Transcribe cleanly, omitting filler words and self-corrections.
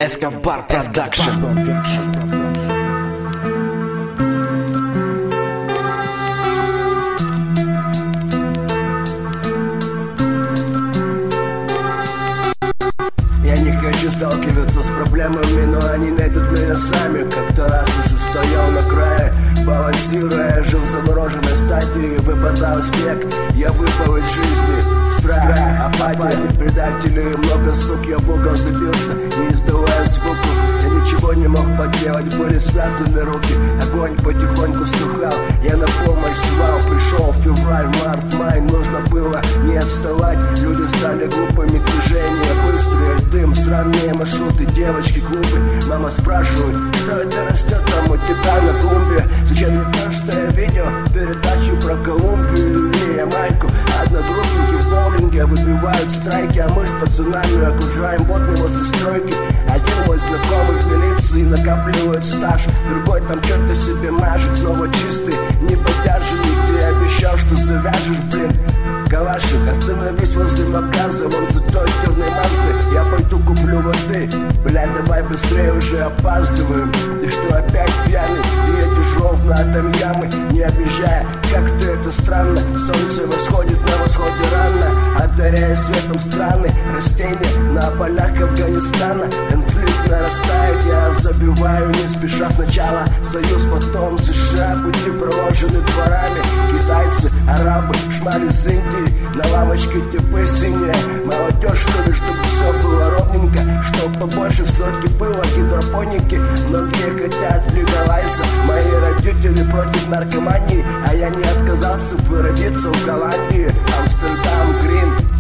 Эскобар Продакшн. Я не хочу сталкиваться с проблемами, но они найдут меня сами. Как-то раз уже стоял на крае, балансируя, жил в замороженной стадии. Выпадал снег, я выпал из жизни. Страх, апатия, предатели, много сук. Я в угол забился, не издавая звуков. Я ничего не мог поделать, были связаны руки. Огонь потихоньку стухал, я на помощь звал. Пришел февраль, март, май, нужно было не отставать. Люди стали глупыми, движения быстрые, дым, странные маршруты, девочки, клубы. Мама спрашивает, что это растет там у тебя на клумбе. Зачем мне то, что я видел передачу про Колумбию или Ямайку? Одногруппники в боулинге выбивают страйки, а мы с пацанами окружаем водный возле стройки. Один мой знакомый в милиции накапливает стаж, другой там что-то себе мажет, снова чистый, не поддержанный. Ты обещал, что завяжешь, блин. Калашик, остановись возле магаза, вон за той темной Мазды. Я пойду куплю воды, блядь, давай быстрее, уже опаздываем. Ты что, опять пьяный? Ты едешь ровно от ямы, не объезжая. Как-то это странно, солнце восходит на восходе рано, одаряя светом страны, растения на полях Афганистана. Конфликт нарастает, я забиваю не спеша. Сначала Союз, потом США, пути проложены дворами. Китайцы, арабы, шмали с Индии, на лавочке типы синие. Молодежь, что ли, чтобы все было ровненько, чтоб побольше в слётке было гидропоники. Многие хотят легалайза, мои родители против наркомании, а я не отказался бы родиться в Голландии. Амстердам, Грин,